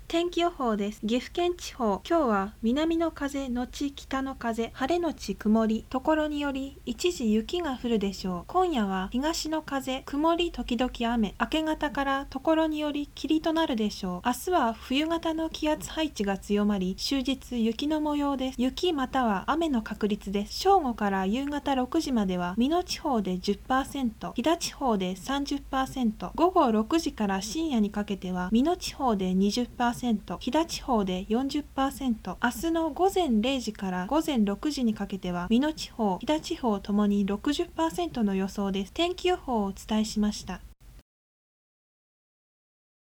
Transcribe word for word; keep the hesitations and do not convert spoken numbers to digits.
天気予報です。岐阜県地方、今日は南の風のち北の風、晴れのち曇り、ところにより一時雪が降るでしょう。今夜は東の風、曇り時々雨、明け方からところにより霧となるでしょう。明日は冬型の気圧配置が強まり、終日雪の模様です。雪または雨の確率です。正午から夕方ろくじまでは美濃地方で じゅっパーセント、飛騨地方で さんじゅっパーセント、午後ろくじから深夜にかけては美濃地方で にじゅっパーセント、飛騨地方で よんじゅっパーセント、明日の午前れいじから午前ろくじにかけては美濃地方、飛騨地方ともに ろくじゅっパーセント の予想です。天気予報をお伝えしました。